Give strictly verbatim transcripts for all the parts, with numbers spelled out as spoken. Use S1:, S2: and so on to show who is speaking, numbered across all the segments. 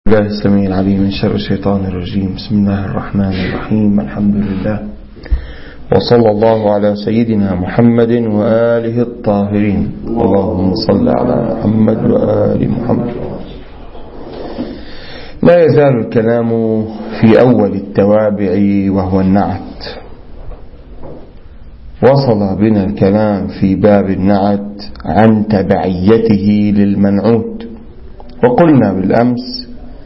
S1: الله السميع العليم من شر الشيطان الرجيم. بسم الله الرحمن الرحيم. الحمد لله وصلى الله على سيدنا محمد وآله الطاهرين. اللهم صل على محمد وآل محمد. لا يزال الكلام في أول التوابع وهو النعت. وصل بنا الكلام في باب النعت عن تبعيته للمنعوت، وقلنا بالأمس: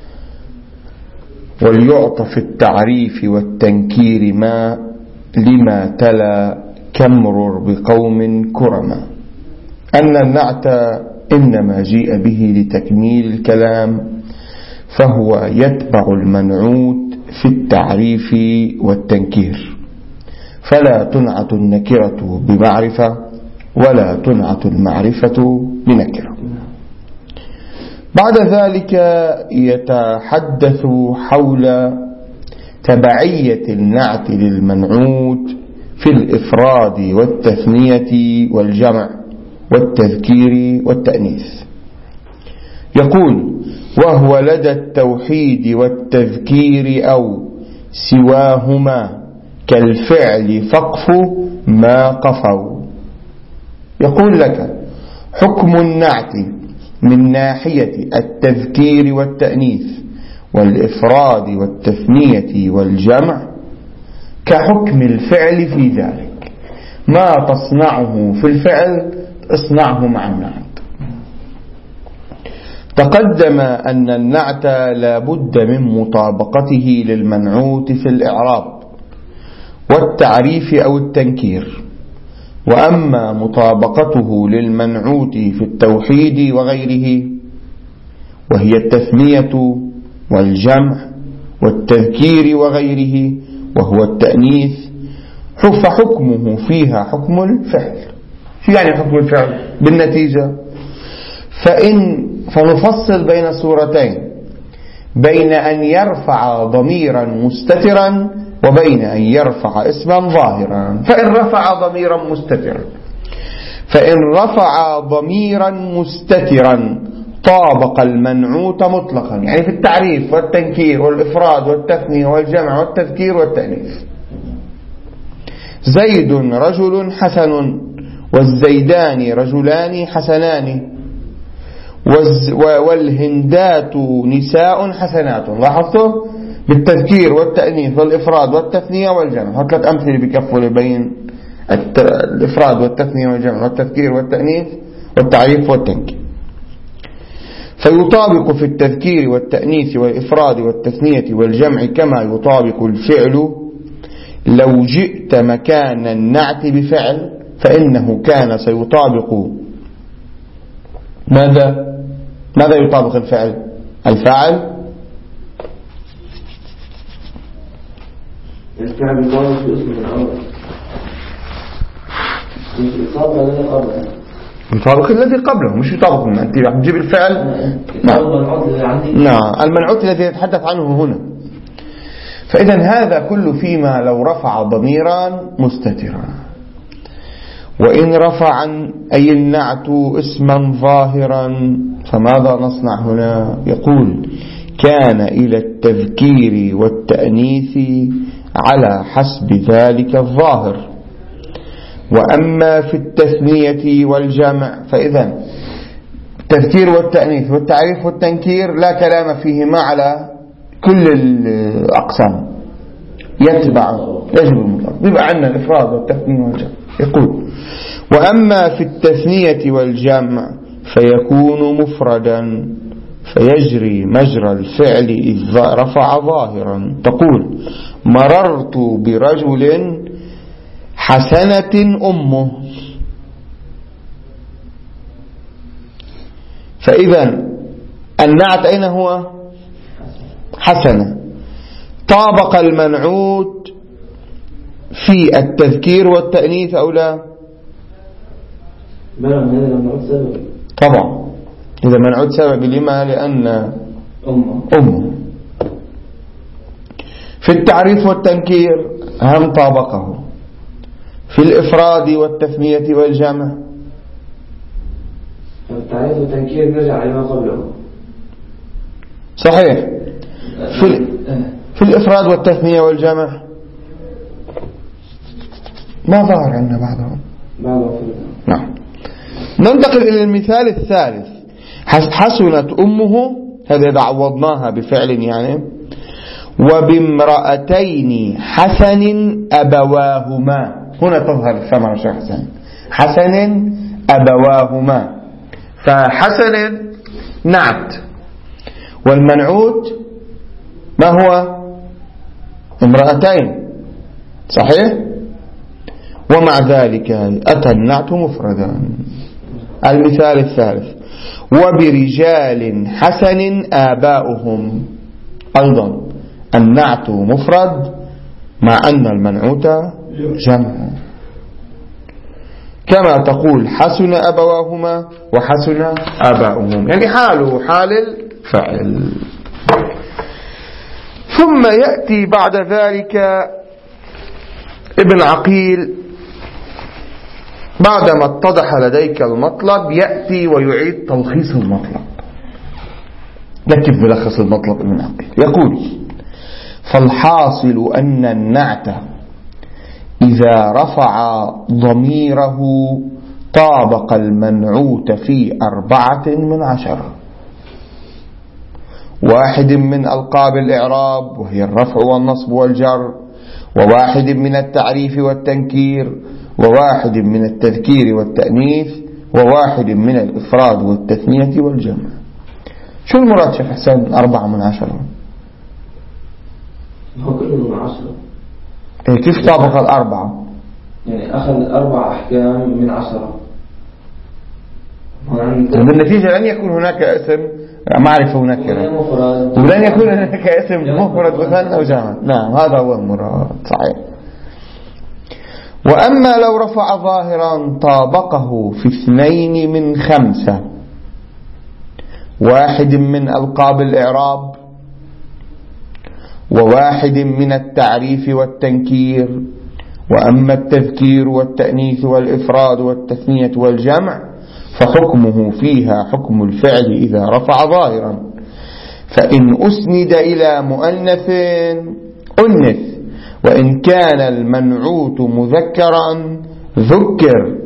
S1: وليعطى في التعريف والتنكير ما لما تلا كمرر بقوم كرما، أن النعت إنما جيء به لتكميل الكلام، فهو يتبع المنعوت في التعريف والتنكير، فلا تنعت النكرة بمعرفة ولا تنعت المعرفة بنكرة. بعد ذلك يتحدث حول تبعية النعت للمنعوت في الإفراد والتثنية والجمع والتذكير والتأنيث. يقول: وهو لدى التوحيد والتذكير أو سواهما كالفعل فقف ما قفوا. يقول لك: حكم النعت من ناحية التذكير والتأنيث والإفراد والتثنية والجمع كحكم الفعل في ذلك، ما تصنعه في الفعل اصنعه مع النعت. تقدم أن النعت لا بد من مطابقته للمنعوت في الإعراب والتعريف أو التنكير، وأما مطابقته للمنعوت في التوحيد وغيره وهي التثنية والجمع والتذكير وغيره وهو التأنيث، فحكمه فيها حكم الفعل. شو يعني حكم الفعل؟ بالنتيجة فإن فنفصل بين صورتين: بين أن يرفع ضميرا مستترا وبين أن يرفع اسما ظاهرا. فإن رفع ضميرا مستترا فإن رفع ضميرا مستترا طابق المنعوت مطلقا، يعني في التعريف والتنكير والإفراد والتثنية والجمع والتذكير والتأنيث. زيد رجل حسن، والزيدان رجلان حسنان، والهندات نساء حسنات. لاحظتوا؟ بالتذكير والتأنيث والإفراد والتثنية والجمع. هات ثلاث أمثلة بكفوا بين الإفراد والتثنية والجمع والتذكير والتأنيث والتعريف والتنكير. فيطابق في التذكير والتأنيث والإفراد والتثنية والجمع كما يطابق الفعل لو جئت مكان النعت بفعل، فإنه كان سيطابق ماذا؟ ماذا يطابق الفعل؟ الفاعل.
S2: الفعل الماضي في اسم الأمر مش يطابق الذي قبله،
S1: يطابق الذي قبله، مش يطابق. أنت راح تجيب الفعل. نعم، المنعوت الذي يتحدث عنه هنا. فإذا هذا كله فيما لو رفع ضميرا مستترا. وإن رفع أي النعت اسما ظاهرا فماذا نصنع هنا؟ يقول: كان إلى التذكير والتأنيث على حسب ذلك الظاهر، وأما في التثنية والجمع فإذا التذكير والتأنيث والتعريف والتنكير لا كلام فيهما على كل الأقسام، يتبع يجب المطلق، يبقى عندنا الإفراد والتثنية والجمع. يقول: وأما في التثنية والجمع فيكون مفردا فيجري مجرى الفعل إذا رفع ظاهرا. تقول: مررت برجل حسنة أمه. فإذا النعت أين هو؟ حسنة. طابق المنعوت في التذكير والتأنيث أو لا؟ طبعا إذا منعوت سببي. لما؟ لأن أمه. في التعريف والتنكير هم طابقه. في الإفراد والتثنية والجمع
S2: التعريف والتنكير نرجع على ما قبله.
S1: صحيح. في, في الإفراد والتثنية والجمع ما ظهر عندنا بعضهم. نعم. ننتقل إلى المثال الثالث. حسنت أمه، هذا إذا عوضناها بفعل يعني. وبامرأتين حسن أبواهما، هنا تظهر الثمرة شيخ حسن. حسن أبواهما، فحسن نعت، والمنعوت ما هو؟ امرأتين، صحيح؟ ومع ذلك أتى النعت مفردا. المثال الثالث. وبرجال حسن آباؤهم، أيضا النعت مفرد مع أن المنعوت جمع، كما تقول حسن أبواهما وحسن آباؤهم، يعني حاله حال الفاعل. ثم يأتي بعد ذلك ابن عقيل بعدما اتضح لديك المطلب يأتي ويعيد تلخيص المطلب. كيف بلخص المطلب ابن عقيل؟ يقول: فالحاصل أن النعت إذا رفع ضميره طابق المنعوت في أربعة من عشرة: واحد من ألقاب الإعراب وهي الرفع والنصب والجر، وواحد من التعريف والتنكير، وواحد من التذكير والتأنيث، وواحد من الإفراد والتثنية والجمع. شو المراد شيخ حسين أربعة من عشرة؟
S2: هو كله من عشرة.
S1: إيه كيف طابق الأربعة؟
S2: يعني أخذ أربع أحكام من عشرة.
S1: بالنتيجة لن يكون هناك اسم معرفة منكرة، ولن يكون هناك اسم مفرد مثنى وجمع. نعم هذا هو المراد، صحيح. وأما لو رفع ظاهرا طابقه في اثنين من خمسة: واحد من ألقاب الإعراب، وواحد من التعريف والتنكير، وأما التذكير والتأنيث والإفراد والتثنية والجمع فحكمه فيها حكم الفعل إذا رفع ظاهرا، فإن أسند إلى مؤنث أنث، وإن كان المنعوت مذكرا ذكر،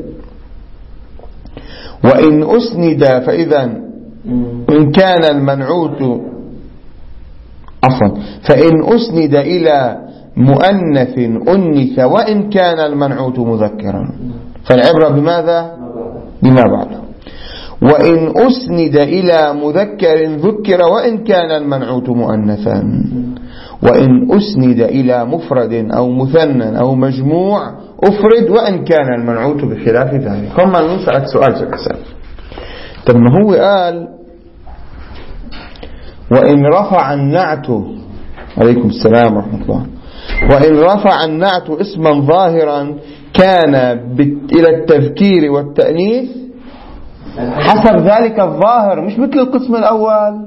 S1: وإن أسند فإذا إن كان المنعوت عفوا فإن أسند إلى مؤنث أنث وإن كان المنعوت مذكرا، فالعبرة بماذا؟ بما بعده. وإن أسند إلى مذكر ذكر وإن كان المنعوت مؤنثا، وإن أسند إلى مفرد أو مثنى أو مجموع أفرد وإن كان المنعوت بخلاف ذلك. كما نسألك سؤال شيخ حسن، طب ما هو قال وإن رفع النعت، عليكم السلام ورحمة الله، وإن رفع النعت اسما ظاهرا كان إلى التذكير والتأنيث حسب ذلك الظاهر، مش مثل القسم الأول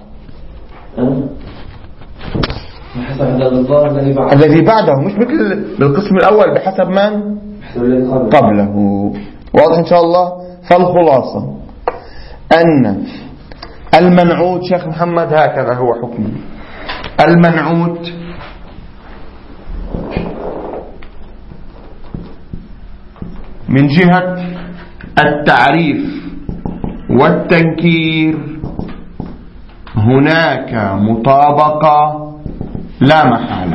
S1: الذي بعده، مش مثل بالقسم الأول بحسب من قبله. واضح إن شاء الله؟ فالخلاصة أن المنعوت شيخ محمد هكذا هو حكمه. المنعوت من جهة التعريف والتنكير هناك مطابقة لا محالة.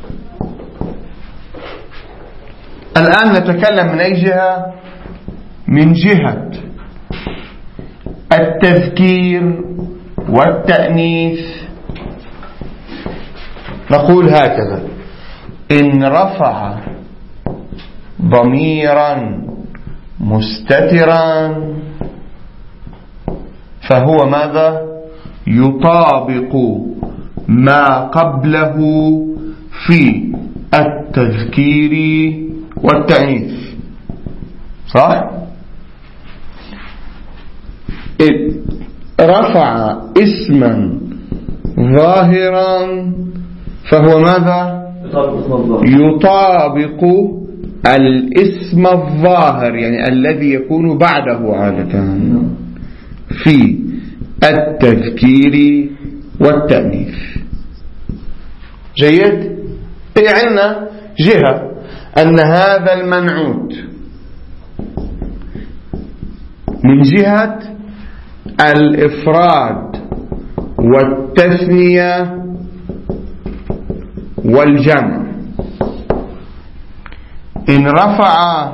S1: الآن نتكلم من أي جهة؟ من جهة التذكير والتأنيث. نقول هكذا: إن رفع ضميرا مستترا فهو ماذا؟ يطابق ما قبله في التذكير والتأنيث، صح؟ رفع اسما ظاهرا فهو ماذا؟ يطابق الاسم الظاهر، يعني الذي يكون بعده عادة في التذكير والتأنيث. جيد؟ في عندنا جهة أن هذا المنعوت من جهة الإفراد والتثنية والجمع إن رفع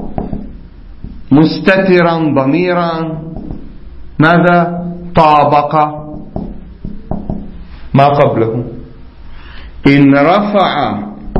S1: مستترا ضميرا ماذا؟ طابق ما قبله. إن رفع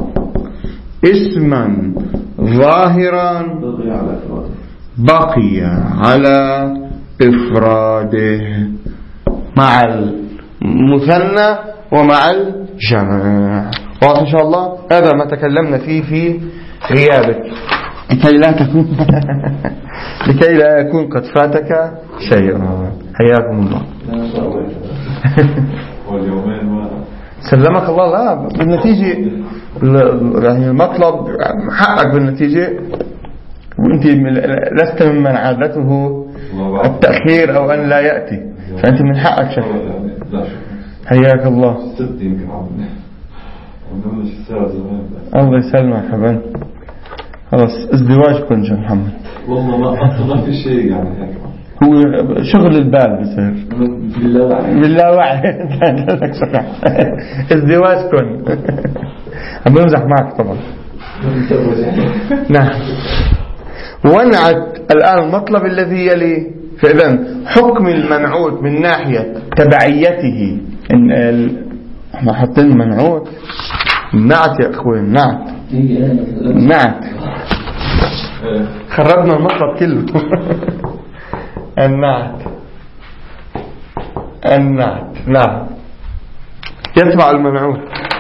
S1: اسما ظاهرا بقي على إفراده مع المثنى ومع الجمع. واضح إن شاء الله؟ هذا ما تكلمنا فيه في غيابك لكي لا تكون لكي لا يكون قد فاتك شيء. حياكم الله. سلمك الله. لا بالنتيجة يعني المطلب حقك بالنتيجة، وانت لست ممن عادته التأخير او ان لا يأتي، فانت من حقك شيء. حياك الله. الله يسلمك حبيبي. خلاص ازدواجكم يا محمد.
S3: والله ما ما في شيء يعني هيك،
S1: هو شغل البال بصير
S3: باللاوعي
S1: باللاوعي. ازدواجكم. عم بمزح معك طبعا. نعم. ونعت الآن المطلب الذي يلي. فإذا حكم المنعوت من ناحية تبعيته، إن احنا حاطين منعوت نعت يا اخوان. نعت نعت خربنا المطلب كله. النعت النعت نعم يتبع المنعوت.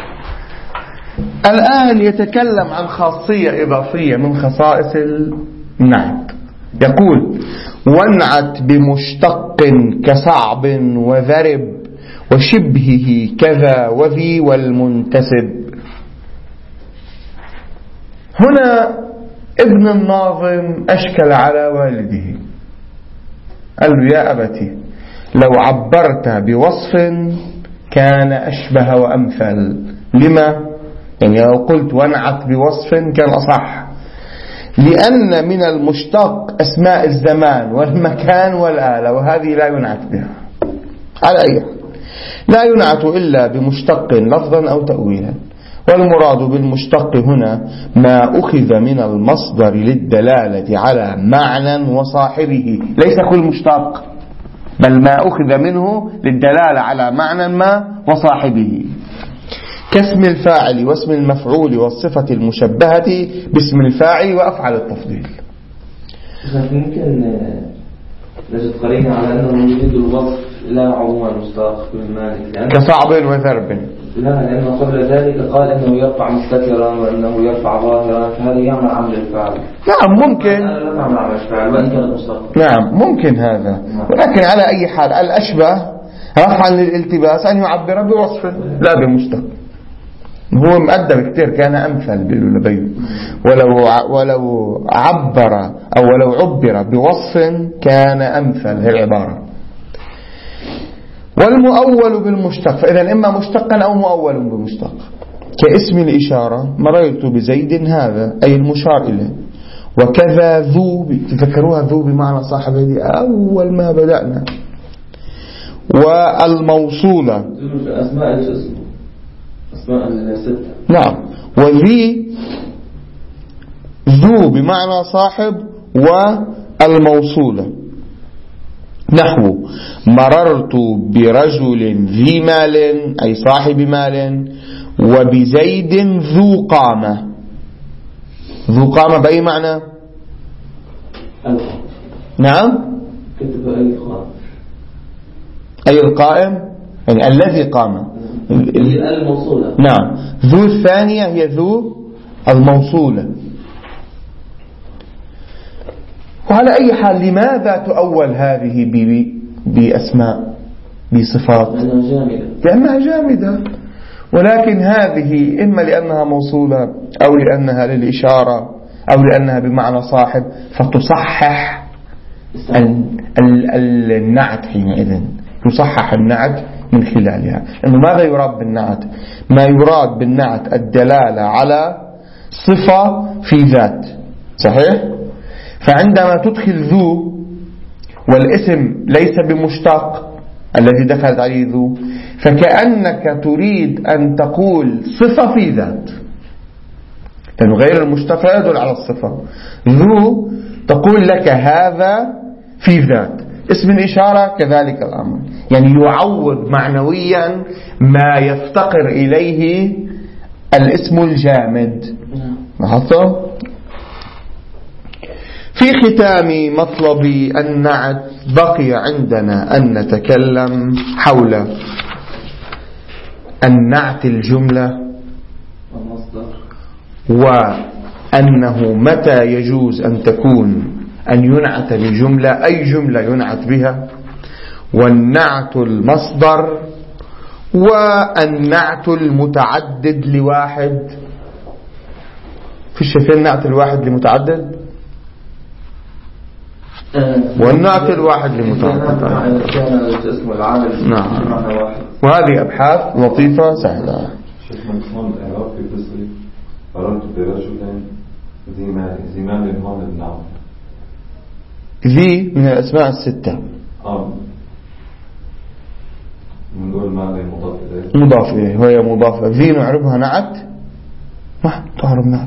S1: الآن يتكلم عن خاصية إضافية من خصائص النعت. يقول وانعت بمشتق كصعب وذرب وشبهه كذا وذي والمنتسب. هنا ابن الناظم أشكل على والده، قال له يا أبتي لو عبرت بوصف كان أشبه وأمثل. لما؟ يعني لو قلت وانعت بوصف كان أصح، لأن من المشتق أسماء الزمان والمكان والآلة، وهذه لا ينعت بها على أي لا ينعت إلا بمشتق لفظا أو تأويلا. والمراد بالمشتق هنا ما أخذ من المصدر للدلالة على معنى وصاحبه، ليس كل مشتق، بل ما أخذ منه للدلالة على معنى ما وصاحبه، كاسم الفاعل واسم المفعول والصفة المشبهة باسم الفاعل وأفعل التفضيل.
S2: يمكن نجد قرينة على أنه يريد الوصف لا عموما مشتق بالمالك
S1: كصعب وذرب.
S2: لا، لأنه قبل ذلك قال أنه يرفع مستترا وأنه يرفع ظاهرا، فهذا يعمل عمل الفاعل.
S1: نعم ممكن.
S2: لا تعمل عمل الفاعل وإن كان مشتق.
S1: نعم ممكن هذا، ولكن على أي حال الأشبه رفعا للالتباس أن يعبر بوصف لا بمشتق. هو مؤدب كتير، كان أمثل باللبي. ولو ولو عبر أو ولو عبر بوصف كان أمثل هي العبارة. والمؤول بالمشتق، فإذا إما مشتقا أو مؤول بمشتق، كاسم الإشارة مررت بزيد هذا أي المشار إليه. وكذا ذو، تذكروها ذو بمعنى صاحب، هذه أول ما بدأنا. والموصولة
S2: أسماء الاسم، أسماء الستة.
S1: نعم. وذي ذو بمعنى صاحب والموصولة، نحو مررت برجل ذي مال أي صاحب مال، وبزيد ذو قامة. ذو قامة بأي معنى؟ نعم
S2: كتب أي قائم،
S1: أي القائم يعني الذي قام.
S2: الموصولة.
S1: نعم. ذو الثانية هي ذو الموصولة. وعلى أي حال لماذا تؤول هذه بأسماء بصفات؟
S2: لأنها جامدة.
S1: لأنها جامدة. ولكن هذه إما لأنها موصولة أو لأنها للإشارة أو لأنها بمعنى صاحب، فتصحح النعت حينئذ، تصحح النعت من خلالها. إنه ماذا يراد بالنعت؟ ما يراد بالنعت الدلالة على صفة في ذات، صحيح؟ فعندما تدخل ذو والاسم ليس بمشتق الذي دخلت عليه ذو، فكأنك تريد أن تقول صفة في ذات، لأنه غير المشتق لا يدل على الصفة. ذو تقول لك هذا في ذات، اسم الإشارة كذلك الأمر، يعني يعوض معنويا ما يفتقر إليه الاسم الجامد. لاحظتوا؟ في ختام مطلب النعت بقي عندنا أن نتكلم حول النعت الجملة، وأنه متى يجوز أن تكون أن ينعت بجملة، أي جملة ينعت بها، والنعت المصدر، والنعت المتعدد لواحد. في شايفين النعت الواحد لمتعدد والنعت الواحد لمتعدد. نعم، وهذه أبحاث لطيفة سهلة. ذي من الأسماء الستة مضاف إليه، وهي مضافة. ذي نعربها نعت، ما تعرب نعت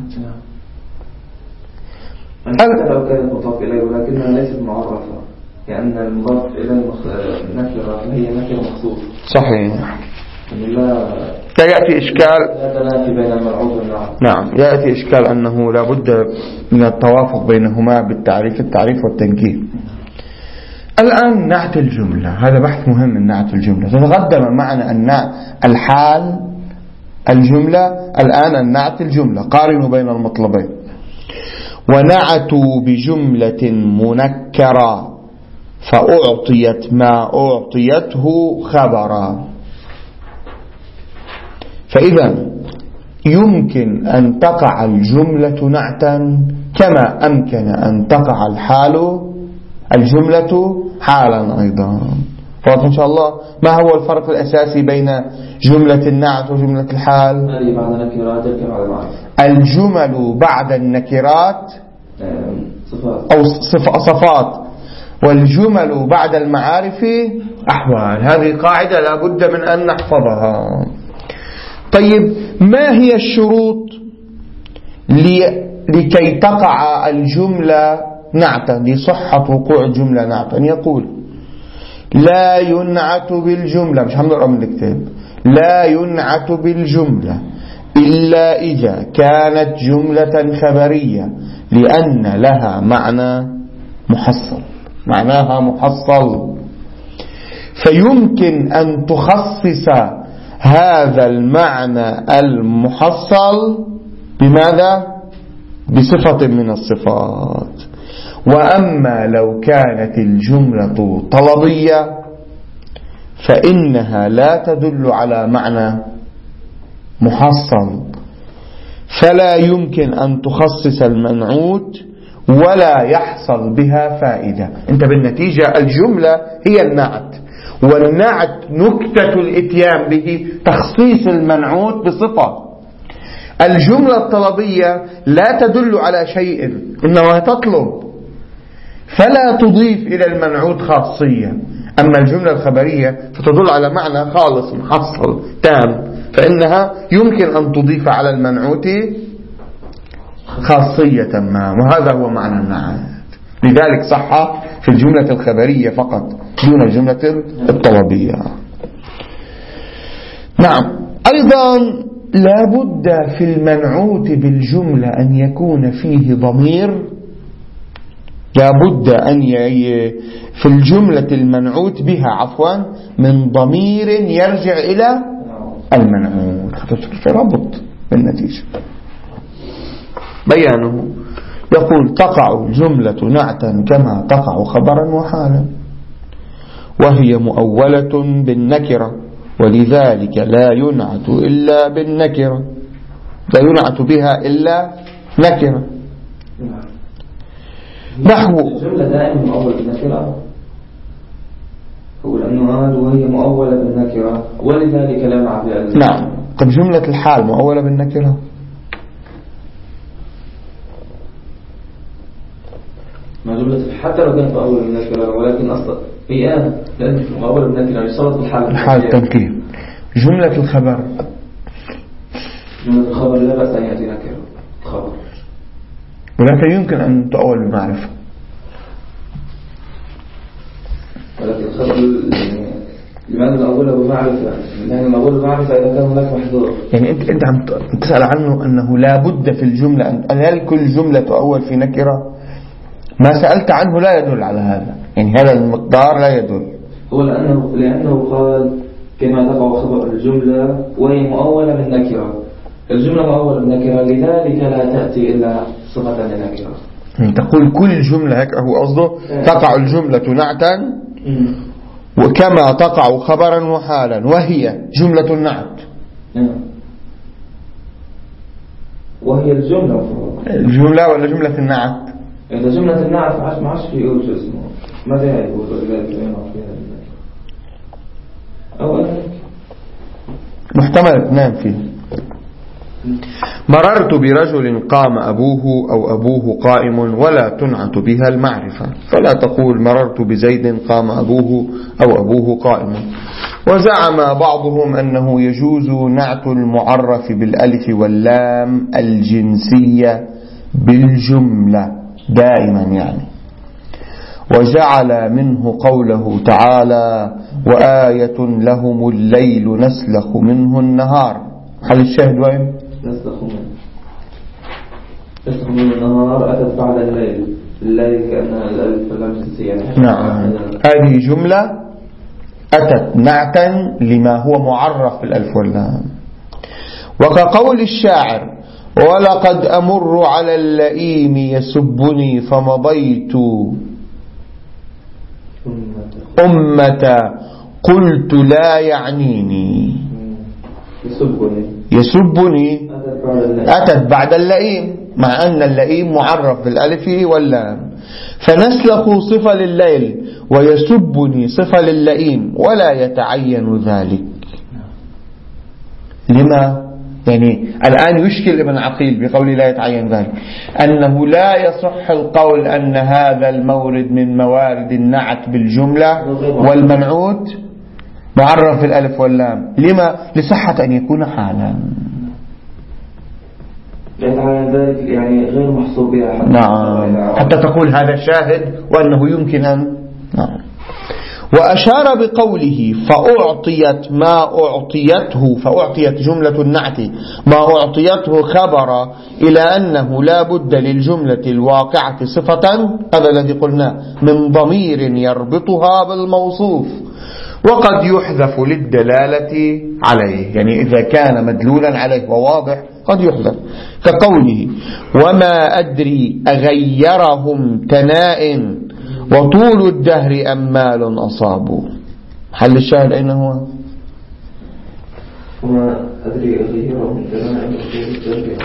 S2: حتى لو كانت مضاف إليه ولكنها ليست معرفة، لأن المضاف إليه نكرة فهي نكرة مخصوص.
S1: صحيح.
S2: لا
S1: يأتي إشكال
S2: لا تنافي بين المرعوب والنعت.
S1: نعم، يأتي إشكال أنه لا بد من التوافق بينهما بالتعريف، التعريف والتنكير. الآن نعت الجملة، هذا بحث مهم من نعت الجملة. تتقدم معنا أن الحال الجملة، الآن النعت الجملة. قارنوا بين المطلبين. ونعتوا بجملة منكرة فأعطيت ما أعطيته خبرا. فإذا يمكن أن تقع الجملة نعتا كما أمكن أن تقع الحال الجملة حالا أيضا. واضح إن شاء الله؟ ما هو الفرق الأساسي بين جملة النعت وجملة الحال؟ الجمل بعد النكرات أو صفات، والجمل بعد المعارف أحوال. هذه قاعدة لا بد من أن نحفظها. طيب، ما هي الشروط لكي تقع الجملة نعتا، لصحة وقوع الجملة نعتا؟ يقول لا ينعت بالجملة، مش هنقرأ من الكتاب، لا ينعت بالجملة إلا إذا كانت جملة خبرية لأن لها معنى محصل، معناها محصل. فيمكن أن تخصص هذا المعنى المحصل بماذا؟ بصفة من الصفات. وأما لو كانت الجملة طلبية فإنها لا تدل على معنى محصل، فلا يمكن أن تخصص المنعوت ولا يحصل بها فائدة. انت بالنتيجة الجملة هي النعت، والنعت نكتة الاتيان به تخصيص المنعوت بصفة. الجملة الطلبية لا تدل على شيء، إنما تطلب فلا تضيف إلى المنعوت خاصية. أما الجملة الخبرية فتدل على معنى خالص محصل تام، فإنها يمكن أن تضيف على المنعوت خاصية ما، وهذا هو معنى النعت. لذلك صح في الجملة الخبرية فقط دون الجملة الطلبية. نعم، أيضا لا بد في المنعوت بالجملة أن يكون فيه ضمير. لا بد أن ي... في الجملة المنعوت بها عفوا من ضمير يرجع إلى المنعوت، في ربط بالنتيجة. بيانه يقول تقع الجملة نعتا كما تقع خبرا وحالا، وهي مؤولة بالنكرة، ولذلك لا ينعت إلا بالنكرة، لا ينعت بها إلا نكرة. نحو
S2: الجملة دائما مؤول بالنكرة، هو لأنه هذا وهي مؤولة بالنكرة ولذلك لا نعرف.
S1: نعم. طب جملة الحال مؤولة بالنكرة؟
S2: ما جملة حتى لو كانت مؤولة بالنكرة ولكن أصلا هي أنا لأن مؤولة بالنكرة يشترط الحال
S1: الحال التنكير. جملة الخبر
S2: جملة الخبر لا بأس أن يأتي نكرة خبر،
S1: ولكن يمكن أن تؤول بمعرفة.
S2: ولكن الخبر لماذا نقوله بمعرفة؟ لأن نقوله بمعرفة إذا كان هناك محذور.
S1: يعني أنت أنت عم تسأل عنه أنه لا بد في الجملة أن هل كل جملة تؤول في نكرة؟ ما سألت عنه لا يدل على هذا، يعني هذا المقدار لا يدل.
S2: هو لأنه لأنه قال كما تقع خبر الجملة وهي مؤولة من نكرة، الجملة مؤولة من نكرة لذلك لا تأتي إلا صفة لنكرة.
S1: يعني تقول كل جملة هيك هو قصده تقع الجملة نعتا وكما تقع خبرا وحالا وهي جملة النعت.
S2: وهي الجملة
S1: الجملة ولا جملة النعت؟
S2: إذا جملة النعت ما عادش ما عادش في يقول شو اسمه ماذا يقول ذلك ينعت فيها أولا
S1: محتمل اثنان فيه. مررت برجل قام أبوه أو أبوه قائم ولا تنعت بها المعرفة، فلا تقول مررت بزيد قام أبوه أو أبوه قائم. وزعم بعضهم أنه يجوز نعت المعرف بالألف واللام الجنسية بالجملة دائما يعني، وجعل منه قوله تعالى وآية لهم الليل نسلخ منه النهار. هل الشاهد وين؟
S2: نسلخ منه نسلخ منه النهار أتت بعد الليل، الليل كأنها الألف واللام جنسية.
S1: نعم هذه جملة أتت نعتا لما هو معرف بالألف واللام. وكقول الشاعر ولقد أمر على اللئيم يسبني فمضيت أمة قلت لا يعنيني.
S2: يسبني
S1: يسبني أتت بعد اللئيم مع أن اللئيم معرف بالألف واللام، فنسلخ صفة لليل ويسبني صفة للئيم ولا يتعين ذلك. لما؟ يعني الآن يشكل ابن عقيل بقول لا يتعين ذلك أنه لا يصح القول أن هذا المورد من موارد النعت بالجملة والمنعوت معرف بالألف واللام. لما؟ لصحة أن يكون حالا.
S2: يتعين ذلك يعني غير محصوب بها.
S1: نعم حتى تقول هذا شاهد وأنه يمكن أن. نعم. وأشار بقوله فأعطيت ما أعطيته، فأعطيت جملة النعت ما أعطيته خبر إلى أنه لا بد للجملة الواقعة صفة، هذا الذي قلنا من ضمير يربطها بالموصوف، وقد يحذف للدلالة عليه، يعني إذا كان مدلولا عليه وواضح قد يحذف، كقوله وما أدري أغيرهم تناء وطول الدهر أمال أصابوا. حل الشاهد أين هو؟
S2: وما أدري أغيرهم تناء وطول الدهر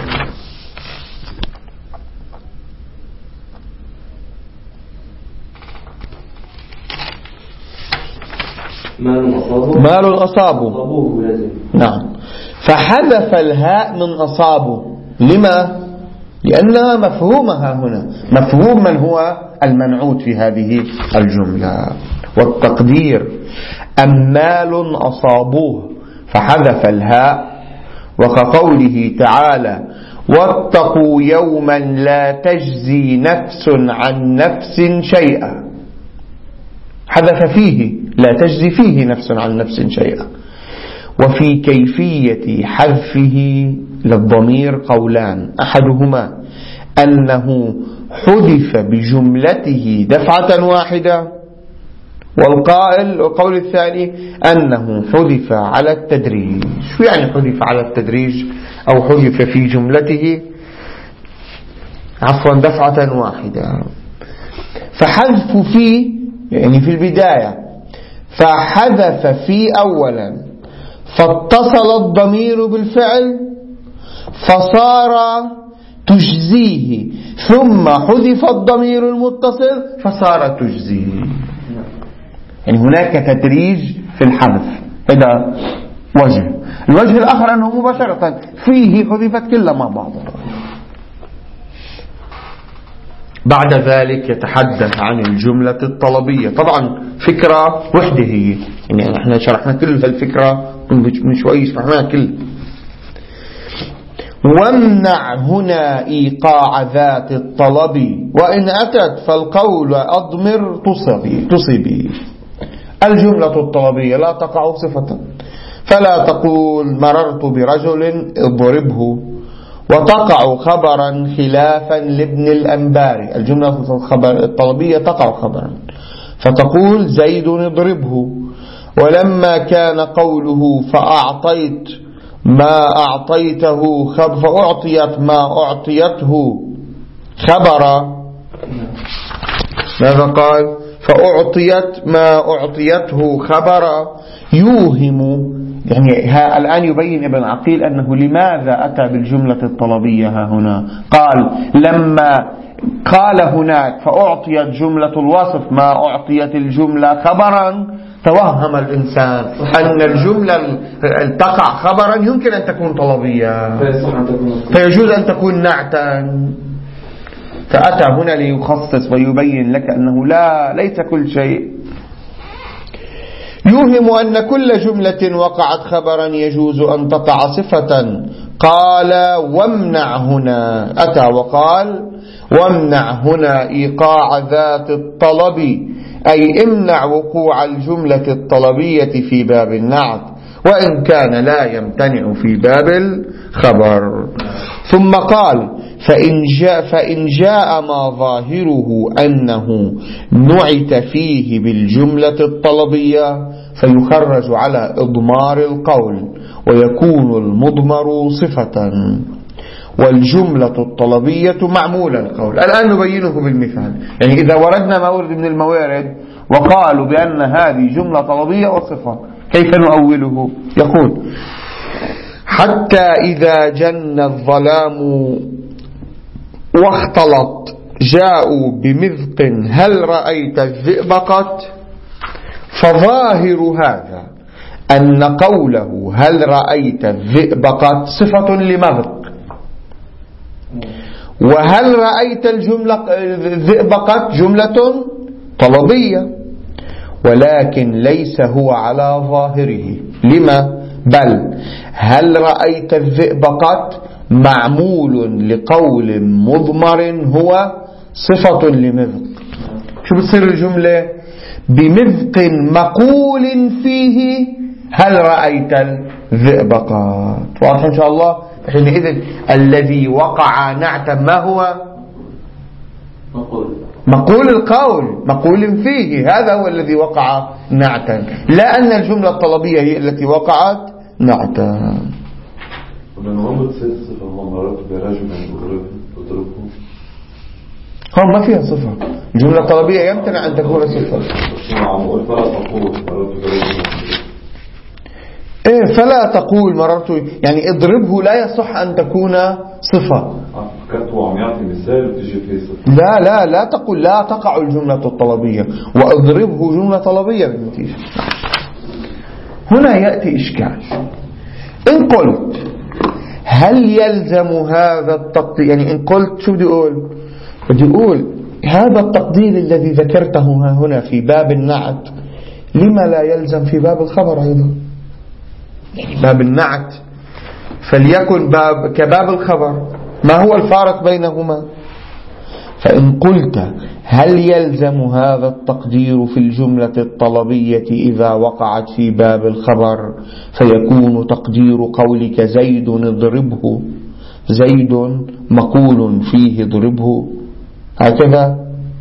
S2: مال أصابه.
S1: مال أصابه. نعم. فحذف الهاء من أصابه. لما؟ لأنها مفهومها هنا مفهوم من هو المنعوت في هذه الجملة، والتقدير أمال أصابوه فحذف الهاء. وكقوله تعالى واتقوا يوما لا تجزي نفس عن نفس شيئا، حذف فيه لا تجزي فيه نفس عن نفس شيئا. وفي كيفية حذفه للضمير قولان، أحدهما أنه حذف بجملته دفعة واحدة، والقائل والقول الثاني أنه حذف على التدريج. شو يعني حذف على التدريج أو حذف في جملته عفوا دفعة واحدة؟ فحذف في يعني في البداية، فحذف في أولا فاتصل الضمير بالفعل فصار تجزيه، ثم حذف الضمير المتصل فصار تجزيه. يعني هناك تدريج في الحذف. هذا وجه. الوجه الآخر أنه مباشرة فيه حذفت كلها مع بعضها. بعد ذلك يتحدث عن الجملة الطلبية. طبعا فكرة وحدة هي، يعني احنا شرحنا كل هالفكرة من شوي، شرحناها كل. وامنع هنا إيقاع ذات الطلب، وإن أتت فالقول أضمر تصبي تصبي. الجملة الطلبية لا تقع صفة، فلا تقول مررت برجل اضربه، وتقع خبرا خلافا لابن الأنبار. الجملة الطلبية تقع خبرا، فتقول زيد اضربه. ولما كان قوله فأعطيت ما أعطيته خبر، فأعطيت ما أعطيته خبرا، ماذا قال؟ فأعطيت ما أعطيته خبرا يوهم. يعني ها الآن يبين ابن عقيل أنه لماذا أتى بالجملة الطلبية ها هنا. قال لما قال هناك فأعطيت جملة الوصف ما أعطيت الجملة خبرا، توهم الإنسان أن الجملة تقع خبرا يمكن أن تكون طلبية، فيجوز أن تكون نعتا. فأتى هنا ليخصص ويبين لك أنه لا، ليس كل شيء. يوهم أن كل جملة وقعت خبرا يجوز أن تقع صفة. قال وامنع هنا، أتى وقال وامنع هنا إيقاع ذات الطلب، أي امنع وقوع الجملة الطلبية في باب النعت، وإن كان لا يمتنع في باب الخبر. ثم قال فإن جاء, فإن جاء ما ظاهره أنه نعت فيه بالجملة الطلبية فيخرج على إضمار القول، ويكون المضمر صفة، والجملة الطلبية معمول القول. الآن نبينه بالمثال. يعني إذا وردنا مورد من الموارد وقالوا بأن هذه جملة طلبية وصفة، كيف نؤوله؟ يقول حتى إذا جن الظلام واختلط جاءوا بمذق هل رأيت الذئب قط، فظاهر هذا أن قوله هل رأيت الذئب قط صفة لمذق، وهل رأيت الجملة الذئب قط جملة طلبية، ولكن ليس هو على ظاهره. لما؟ بل هل رأيت الذئب قط معمول لقول مضمر هو صفة لمذق. شو بتصير الجملة؟ بمذق مقول فيه هل رأيت الذئب قط. واضح إن شاء الله؟ حينئذ الذي وقع نعتا ما هو؟
S2: مقول
S1: مقول القول، مقول فيه، هذا هو الذي وقع نعتا، لا أن الجملة الطلبية هي التي وقعت نعتا.
S3: ومن هم بتصير صفة مرات برجل يضربه،
S1: هم ما فيها صفة. الجملة الطلبية يمتنع أن تكون صفة. إيه فلا تقول مررت، يعني اضربه لا يصح أن تكون صفة.
S3: كتبه عم يعطي مثال بتجي فيه صفة.
S1: لا لا لا تقول لا تقع الجملة الطلبية واضربه جملة طلبية بالنتيجة. هنا يأتي إشكال. إن قلت هل يلزم هذا التقدير، يعني إن قلت شو بدي أقول؟ بدي أقول هذا التقدير الذي ذكرته هنا في باب النعت لما لا يلزم في باب الخبر أيضا؟ يعني باب النعت فليكن باب كباب الخبر، ما هو الفارق بينهما؟ فإن قلت هل يلزم هذا التقدير في الجملة الطلبية إذا وقعت في باب الخبر، فيكون تقدير قولك زيد اضربه زيد مقول فيه اضربه هكذا.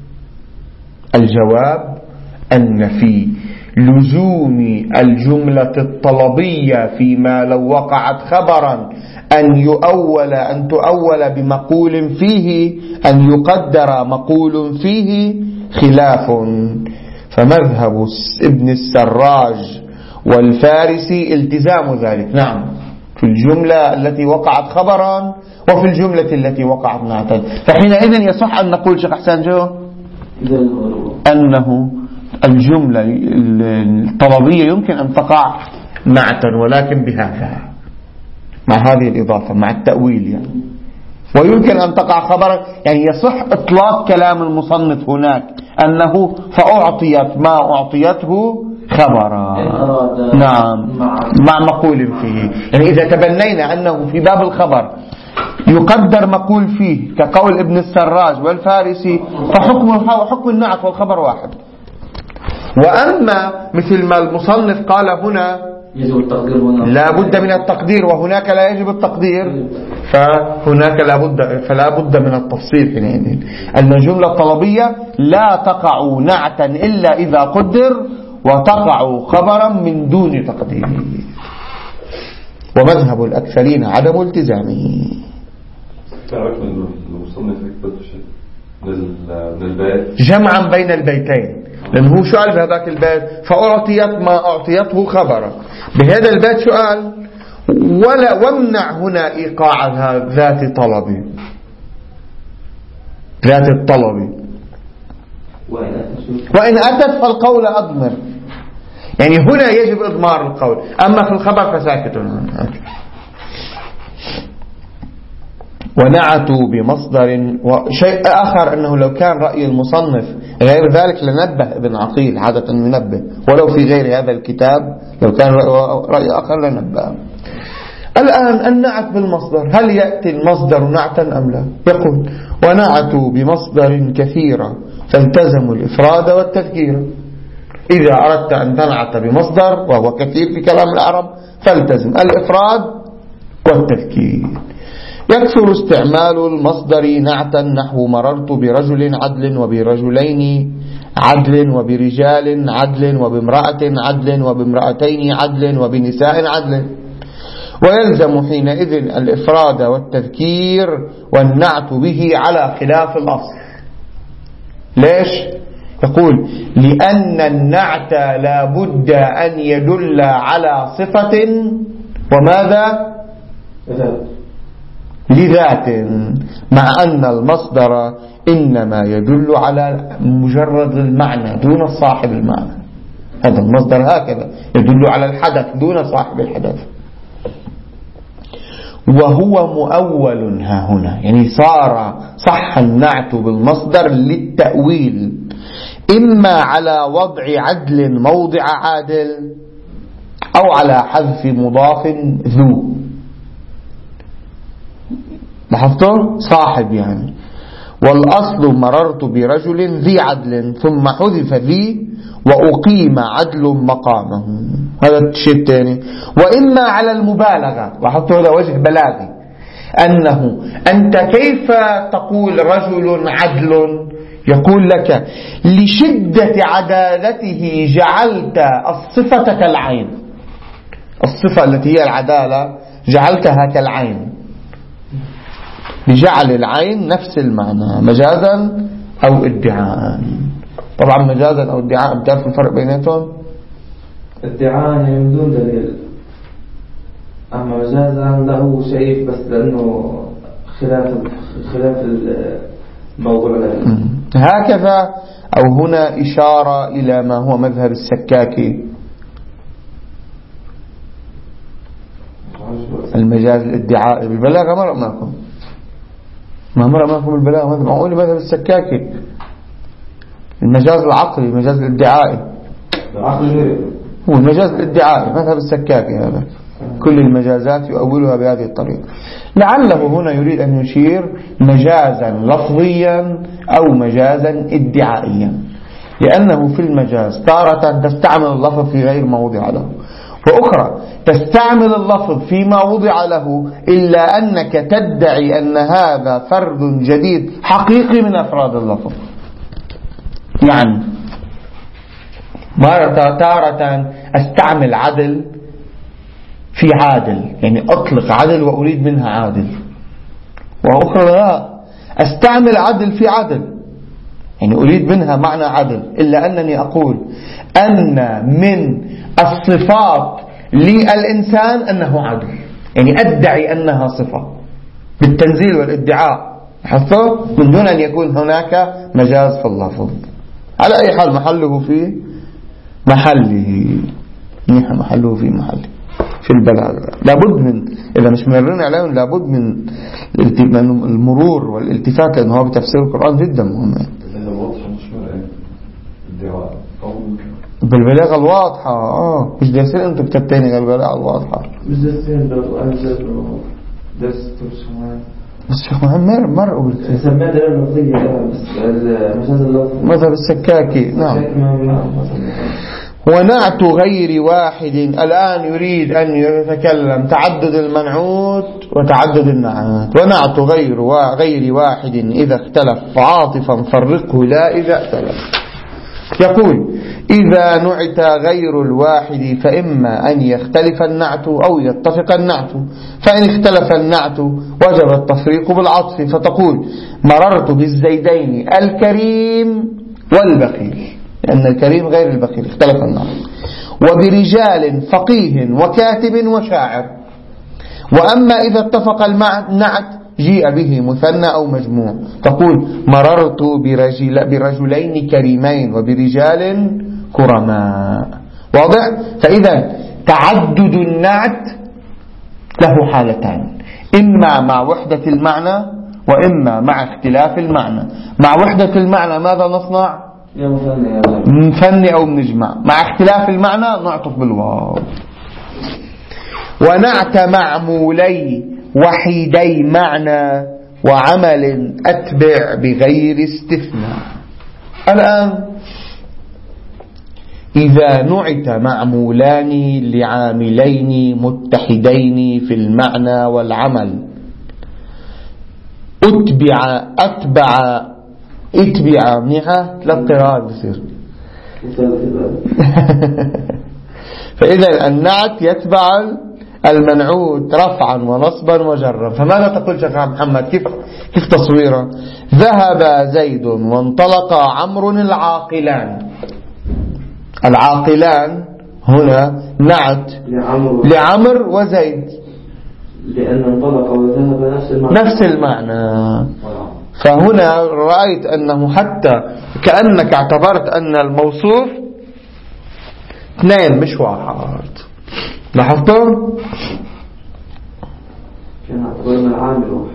S1: الجواب أن في لزوم الجملة الطلبية فيما لو وقعت خبرا أن يؤول أن تؤول بمقول فيه، أن يقدر مقول فيه خلاف. فمذهب ابن السراج والفارسي التزام ذلك، نعم، في الجملة التي وقعت خبرا وفي الجملة التي وقعت نعتا. فحينئذ يصح أن نقول شيخ حسان جو أنه الجملة الطلبية يمكن أن تقع نعتا ولكن بهذا، مع هذه الإضافة، مع التأويل يعني. ويمكن أن تقع خبرا، يعني يصح إطلاق كلام المصنف هناك أنه فأعطيت ما أعطيته خبرا، نعم، مع مقول فيه. يعني إذا تبنينا أنه في باب الخبر يقدر مقول فيه كقول ابن السراج والفارسي، فحكم حكم النعت والخبر واحد. وأما مثل ما المصنف قال هنا
S2: يجب التقدير هنا،
S1: لا بد من التقدير وهناك لا يجب التقدير، فهناك لا بد فلا بد من التفصيل حينئذ. أن الجملة الطلبية لا تقع نعتا إلا إذا قدر، وتقع خبرا من دون تقدير، ومذهب الأكثرين عدم التزامه.
S3: تعرف من المصنف يكتب شيء من البيت
S1: جمعا بين البيتين، لأنه سؤال بهذاك البيت فأعطيت ما أعطيته خبرا، بهذا البيت سؤال ولا ومنع هنا إيقاع ذات طلب، ذات الطلب، وإن أتت فالقول أضمر، يعني هنا يجب إضمار القول، أما في الخبر فساكت. ونعتوا بمصدر. وشيء آخر أنه لو كان رأي المصنف غير ذلك لنبه ابن عقيل، عادة ينبه ولو في غير هذا الكتاب، لو كان رأي آخر لنبه. الآن النعت بالمصدر، هل يأتي المصدر نعتا أم لا؟ يقول ونعتوا بمصدر كثيرا فالتزموا الإفراد والتذكير. إذا أردت أن تنعت بمصدر وهو كثير في كلام العرب فالتزم الإفراد والتذكير. يكثر استعمال المصدر نعتا نحو مررت برجل عدل وبرجلين عدل وبرجال عدل وبامرأة عدل وبامرأتين عدل وبنساء عدل، ويلزم حينئذ الإفراد والتذكير والنعت به على خلاف الأصل. ليش؟ يقول لأن النعت لا بد أن يدل على صفة وماذا؟ لذات، مع أن المصدر إنما يدل على مجرد المعنى دون صاحب المعنى. هذا المصدر هكذا يدل على الحدث دون صاحب الحدث. وهو مؤول ها هنا، يعني صار صح النعت بالمصدر للتأويل، إما على وضع عدل موضع عادل أو على حذف مضاف ذو. لاحظتوا؟ صاحب يعني. والأصل مررت برجل ذي عدل ثم حذف ذي وأقيم عدل مقامه، هذا الشيء الثاني. وإما على المبالغة، لاحظتوا هذا وجه بلاغي، أنه أنت كيف تقول رجل عدل؟ يقول لك لشدة عدالته جعلت الصفة كالعين، الصفة التي هي العدالة جعلتها كالعين، بجعل العين نفس المعنى مجازا أو ادعاء. طبعا مجازا أو ادعاء بتعرف الفرق بيناتهم؟
S2: ادعاء من دون دليل، أما مجازا له شيء بس لأنه خلاف خلاف الموضوع له.
S1: هكذا أو هنا إشارة إلى ما هو مذهب السكاكي، المجاز الادعاء بالبلاغة. مرة معكم ما مرة معكم البلاغة، ما معقول مذهب السكاكي المجاز العقلي، المجاز الادعائي هو المجاز الادعائي، مذهب السكاكي هذا كل المجازات يؤولها بهذه الطريقة. لعله هنا يريد أن يشير مجازا لفظيا أو مجازا ادعائيا، لأنه في المجاز تارة تستعمل اللفظ في غير ما وضع له، وأخرى تستعمل اللفظ فيما وضع له، إلا أنك تدعي أن هذا فرد جديد حقيقي من أفراد اللفظ. يعني مرة تارة استعمل عدل في عادل، يعني أطلق عدل وأريد منها عادل، وأخرى لا استعمل عدل في عدل، يعني أريد منها معنى عدل، إلا أنني أقول أن من الصفات للإنسان أنه عدل، يعني أدعي أنها صفة بالتنزيل والادعاء، حتى من دون أن يكون هناك مجاز في اللفظ. على أي حال محله في محله، منيح محله في محله في البلاغة. لابد من، إذا مش مررنا عليهم لابد من المرور والالتفات، لأنه هو بتفسير القرآن جدا مهم. بالبلاغة الواضحة اه مش دارسين انتوا كتابتين بالبلاغة الواضحة،
S2: مش دارسين درس
S1: بس شيخ محمد مرء بالكتاب
S2: سماه دلالة لفظية بس المجاز اللفظي
S1: مذهب السكاكي. نعم. ونعت غير واحد، الآن يريد أن يتكلم تعدد المنعوت وتعدد النعات. ونعت غير غير واحد إذا اختلف فعاطفا فرقه لا إذا اختلف. يقول إذا نعت غير الواحد فإما أن يختلف النعت أو يتفق النعت، فإن اختلف النعت وجب التفريق بالعطف، فتقول مررت بالزيدين الكريم والبخيل، لأن الكريم غير البخيل اختلف النعت، وبرجال فقيه وكاتب وشاعر. وأما إذا اتفق النعت جيء به مثنى أو مجموع، تقول مررت برجل برجلين كريمين وبرجال كرماء. واضح؟ فإذا تعدد النعت له حالتان، إما مع وحدة المعنى وإما مع اختلاف المعنى. مع وحدة المعنى ماذا نصنع؟ نفني أو نجمع. مع اختلاف المعنى نعطف بالواو. ونعت معمولي وحيدي معنى وعمل أتبع بغير استثناء. الآن إذا نعت معمولان لعاملين متحدين في المعنى والعمل أتبع أتبع اتبع منيحة ثلاث قراءات بصير فإذا النعت يتبع المنعوت رفعا ونصبا وجرا. فماذا تقول شيخ محمد؟ كيف كيف تصويره؟ ذهب زيد وانطلق عمرو العاقلان. العاقلان هنا نعت لعمر وزيد،
S2: لأن انطلق وذهب نفس المعنى,
S1: نفس المعنى. فهنا رأيت أنه حتى كأنك اعتبرت أن الموصوف اثنين مش واحد. لاحظتم؟
S2: كان اعتبرنا العامل واحد،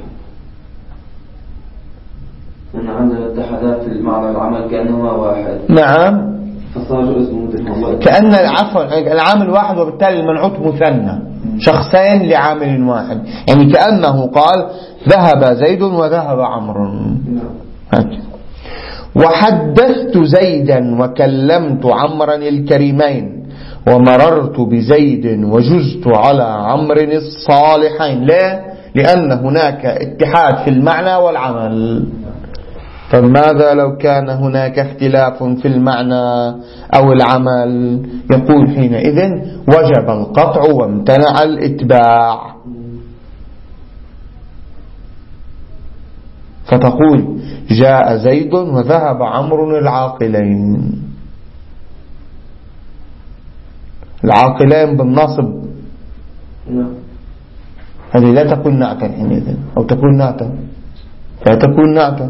S2: أن عندنا اتحادات في المعنى والعمل كأنهما واحد.
S1: نعم.
S2: فصار اسمه
S1: كأن العفو العامل واحد وبالتالي المنعوت مثنى، شخصين لعامل واحد، يعني كأنه قال ذهب زيد وذهب عمرو. وحدثت زيدا وكلمت عمرا الكريمين ومررت بزيد وجزت على عمرو الصالحين. لا، لأن هناك اتحاد في المعنى والعمل. فماذا لو كان هناك اختلاف في المعنى أو العمل؟ يقول حينئذ وجب القطع وامتنع الاتباع. فتقول جاء زيد وذهب عمرو العاقلين. العاقلين بالنصب هذه لا تكون نعتا حينئذ، أو تكون نعتا لا تكون نعتا.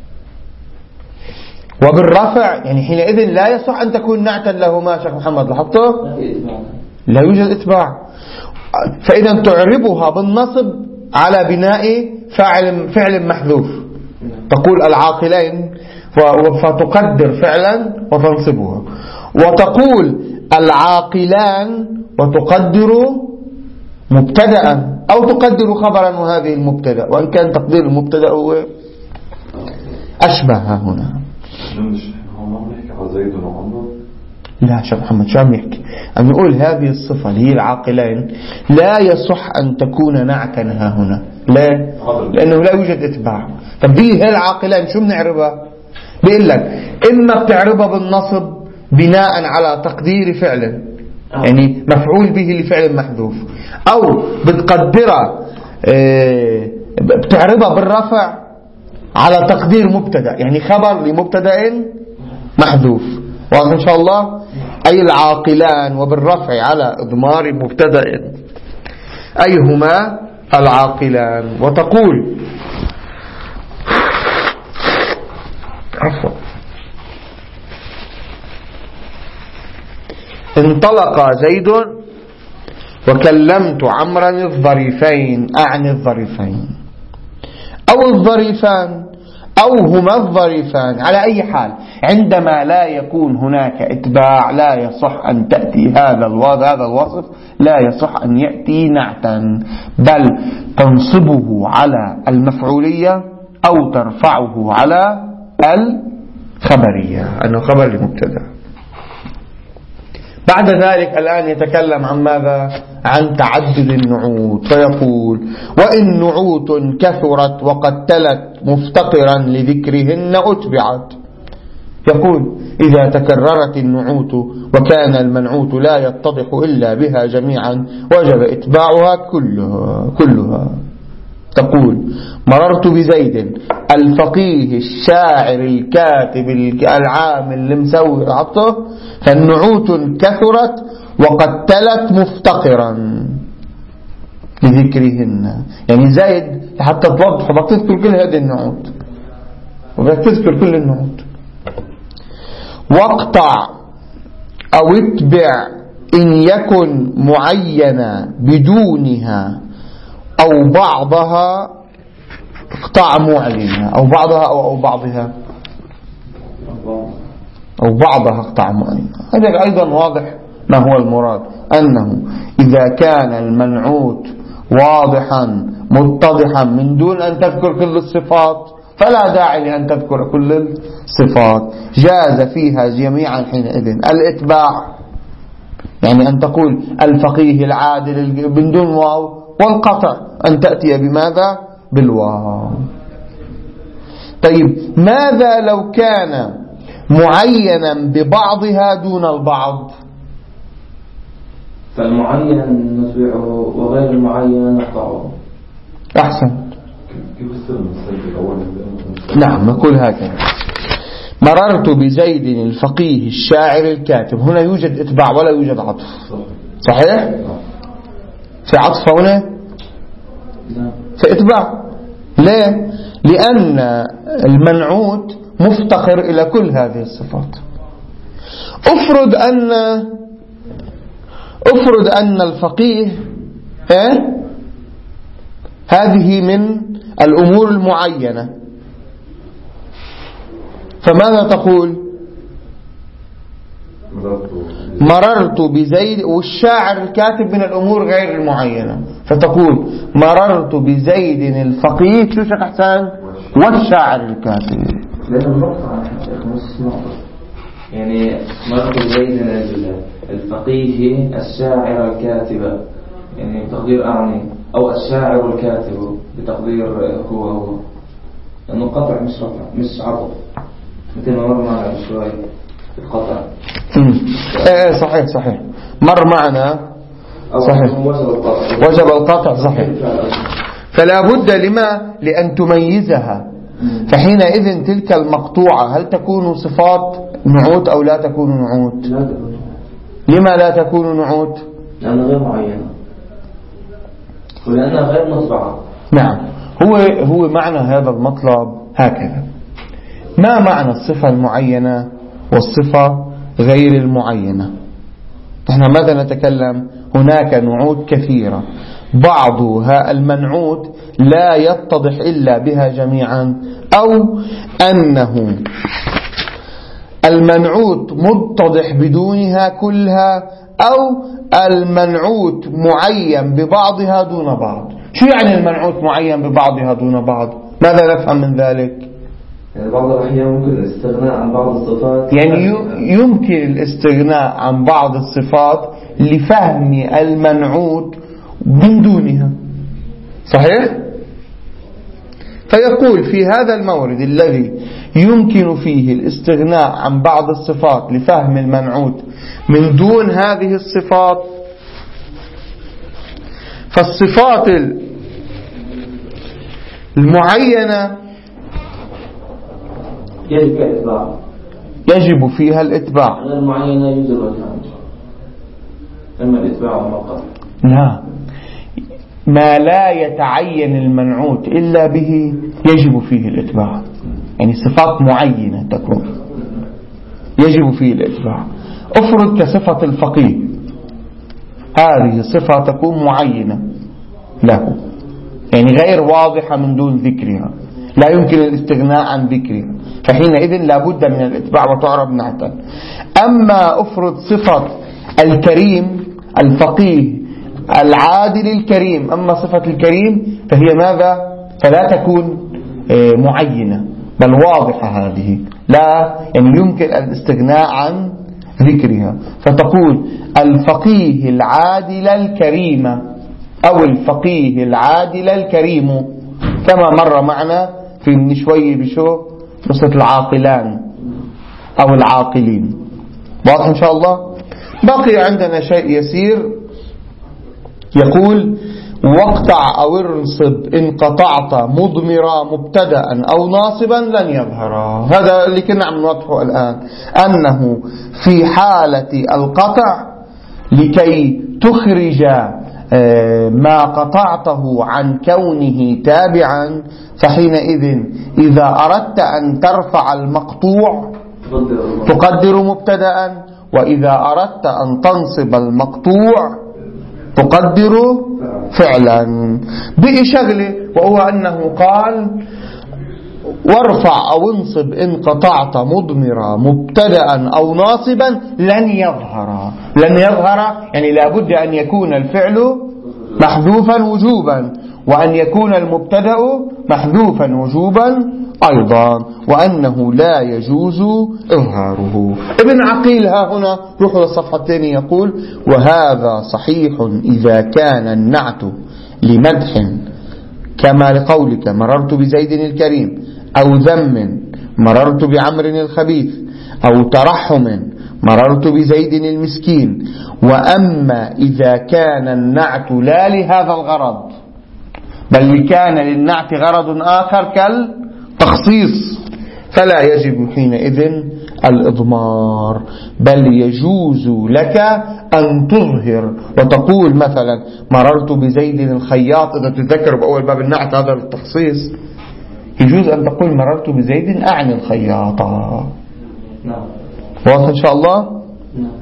S1: وبالرفع يعني حينئذ لا يصح أن تكون نعتا لهما. شيخ محمد لاحظته؟ لا يوجد اتباع. فإذا تعربها بالنصب على بناء فعل فعل محذوف، تقول العاقلين فتقدر فعلا وتنصبها، وتقول العاقلان وتقدر مبتدأ أو تقدر خبرا وهذه المبتدأ، وإن كان تقدير المبتدأ هو أشبه هنا. لا شيخ محمد شو عم يحكي؟ عم نقول هذه الصفة اللي هي العاقلين لا يصح أن تكون نعتا ها هنا. لا، لأنه لا يوجد اتباع. طب دي هي العاقلين شو بنعربها؟ بيقول لك إما بتعربها بالنصب بناء على تقدير فعل، يعني مفعول به لفعل محذوف، أو بتقدرها اه بتعربها بالرفع على تقدير مبتدأ، يعني خبر لمبتدأ محذوف. واضح إن شاء الله؟ أي العاقلان وبالرفع على إضمار مبتدأ أي هما العاقلان. وتقول عفوا انطلق زيد وكلمت عمرا الظريفين، أعني الظريفين أو الظريفان أو هما الظريفان. على أي حال عندما لا يكون هناك إتباع لا يصح أن تأتي هذا الوصف هذا الوصف لا يصح أن يأتي نعتا، بل تنصبه على المفعولية أو ترفعه على الخبرية أنه خبر لمبتدأ. بعد ذلك الآن يتكلم عن ماذا؟ عن تعدد النعوت، فيقول: وإن نعوت كثرت وقد تلت مفتقرا لذكرهن أتبعت. يقول: إذا تكررت النعوت وكان المنعوت لا يتضح إلا بها جميعا وجب إتباعها كلها, كلها. تقول: مررت بزيد الفقيه الشاعر الكاتب العامل اللي مسوي عطه، فالنعوت كثرت وقد تلت مفتقرا لذكرهن. يعني زيد حتى توضح بدك تذكر كل هذه النعوت وبدك تذكر كل النعوت. واقطع أو اتبع إن يكن معينا بدونها أو بعضها اقطع معلنها أو بعضها أو, أو بعضها أو بعضها اقطع معلنها. هذا أيضا واضح ما هو المراد، أنه إذا كان المنعوت واضحا متضحا من دون أن تذكر كل الصفات فلا داعي لأن تذكر كل الصفات، جاز فيها جميعا حينئذ الاتباع، يعني أن تقول الفقيه العادل من دون واو، والقطع أن تأتي بماذا؟ بالواو. طيب ماذا لو كان معينا ببعضها دون البعض؟
S2: فالمعين نتبعه وغير المعين نقطعه.
S1: أحسن.
S3: كيف السلم السلم الأول؟
S1: نعم نقول هكذا: مررت بزيد الفقيه الشاعر الكاتب. هنا يوجد إتباع ولا يوجد عطف، صحيح؟ في عطف هنا؟ في إتباع. ليه؟ لأن المنعوت مفتقر إلى كل هذه الصفات. أفرض أن أفرض أن الفقيه إيه؟ هذه من الأمور المعينة، فماذا تقول؟ مررت بزيد، والشاعر الكاتب من الأمور غير المعينة، فتقول مررت بزيد الفقيه شو شك أحسن؟ والشاعر الكاتب.
S2: لأن النقطة يعني مررت بزيد الفقيه الشاعر الكاتب، يعني بتقدير أعني، أو الشاعر الكاتب بتقدير هو هو، لأنه قطع مش رفع مش عطف، مثل ما مر معنا شوي القطع.
S1: ايه صحيح صحيح مر معنا صحيح وجب القطع صحيح. فلا بد لما لأن تميزها، فحينئذ تلك المقطوعة هل تكون صفات نعوت أو لا تكون نعوت؟ لما لا تكون نعوت؟
S2: لأنها غير معينة ولأنها غير مطبعة.
S1: نعم، هو هو معنى هذا المطلب هكذا. ما معنى الصفة المعينة والصفة غير المعينة؟ احنا ماذا نتكلم؟ هناك نعوت كثيرة، بعضها المنعوت لا يتضح إلا بها جميعا، أو أنه المنعوت متضح بدونها كلها، أو المنعوت معين ببعضها دون بعض. شو يعني المنعوت معين ببعضها دون بعض؟ ماذا نفهم من ذلك؟
S2: يعني بعض الأحيان ممكن الاستغناء عن بعض الصفات،
S1: يعني يمكن الاستغناء عن بعض الصفات لفهم المنعوت من دونها، صحيح؟ فيقول في هذا المورد الذي يمكن فيه الاستغناء عن بعض الصفات لفهم المنعوت من دون هذه الصفات، فالصفات المعينة
S2: يجب الإتباع،
S1: يجب فيها الإتباع.
S2: غير المعينة يجوز الوجهان، إما الإتباع وما القطع.
S1: لا، ما لا يتعين المنعوت إلا به يجب فيه الإتباع، يعني صفات معينة تكون يجب فيه الإتباع. افرض كصفة الفقيه، هذه صفة تكون معينة له، يعني غير واضحة من دون ذكرها، لا يمكن الاستغناء عن ذكرها، فحينئذ لا بد من الاتباع وتعرب نعتا. أما افرض صفة الكريم الفقيه العادل الكريم، أما صفة الكريم فهي ماذا؟ فلا تكون معينة بل واضحة، هذه لا يعني يمكن الاستغناء عن ذكرها، فتقول الفقيه العادل الكريم أو الفقيه العادل الكريم، كما مر معنا في من شوي بشو قصة العاقلان أو العاقلين. واضح إن شاء الله؟ بقي عندنا شيء يسير، يقول واقطع أو انصب إن قطعت مضمرا مبتدأ أو ناصبا لن يظهرا. هذا اللي كنا عم نوضحه الآن، أنه في حالة القطع لكي تخرج ما قطعته عن كونه تابعا، فحينئذ إذا أردت أن ترفع المقطوع تقدر مبتدأ، وإذا أردت أن تنصب المقطوع تقدر فعلا بشغله، وهو أنه قال وارفع أو انصب إن قطعت مضمرا مبتدأ أو ناصبا لن يظهر. لن يظهر يعني لابد أن يكون الفعل محذوفا وجوبا، وأن يكون المبتدأ محذوفا وجوبا أيضا، وأنه لا يجوز إظهاره. ابن عقيل ها هنا روح للصفحة الثانية يقول وهذا صحيح إذا كان النعت لمدح كما لقولك مررت بزيد الكريم، أو ذم مررت بعمر الخبيث، أو ترحم مررت بزيد المسكين. وأما إذا كان النعت لا لهذا الغرض بل كان للنعت غرض آخر كالتخصيص فلا يجب حينئذ الإضمار، بل يجوز لك أن تظهر وتقول مثلا مررت بزيد الخياط، إذا تتذكر بأول باب النعت هذا التخصيص يجوز أن تقول مررت بزيد أعني الخياطة.
S2: نعم
S1: واضح إن شاء الله؟
S2: نعم.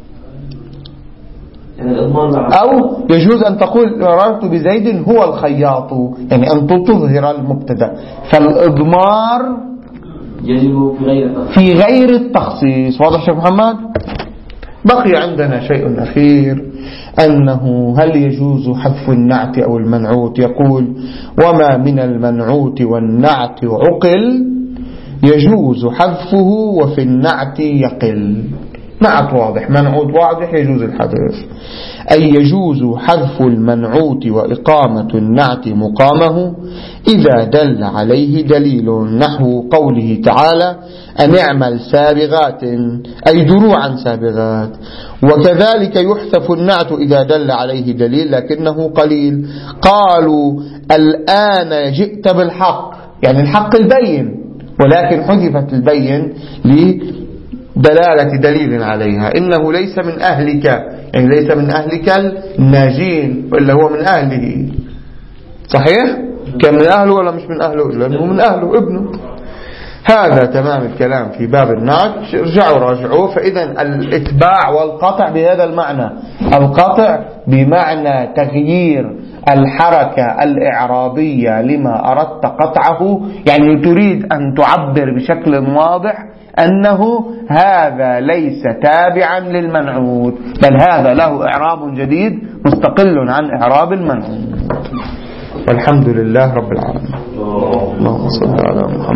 S1: أو يجوز أن تقول مررت بزيد هو الخياط، يعني أن تظهر المبتدأ. فالإضمار
S2: يجب في غير التخصيص
S1: في غير التخصيص. واضح شيخ محمد؟ بقي عندنا شيء أخير، أنه هل يجوز حذف النعت أو المنعوت؟ يقول وما من المنعوت والنعت عقل يجوز حذفه وفي النعت يقل. نعت واضح، منعوت واضح، يجوز الحذف. أي يجوز حذف المنعوت وإقامة النعت مقامه إذا دل عليه دليل، نحو قوله تعالى أن اعمل سابغات أي دروعا سابغات. وكذلك يحذف النعت إذا دل عليه دليل لكنه قليل. قالوا الآن جئت بالحق، يعني الحق البين، ولكن حذفت البين لدلالة دليل عليها. إنه ليس من أهلك، يعني ليس من أهلك الناجين، وإلا هو من أهله. صحيح؟ كان من أهله ولا مش من أهله؟ لأنه من أهله ابنه. هذا تمام الكلام في باب النعت، ارجعوا راجعوه. فإذا الاتباع والقطع بهذا المعنى، القطع بمعنى تغيير الحركة الإعرابية لما أردت قطعه، يعني تريد أن تعبر بشكل واضح أنه هذا ليس تابعا للمنعوت، بل هذا له إعراب جديد مستقل عن إعراب المنعوت. والحمد لله رب العالمين. اللهم صل على محمد.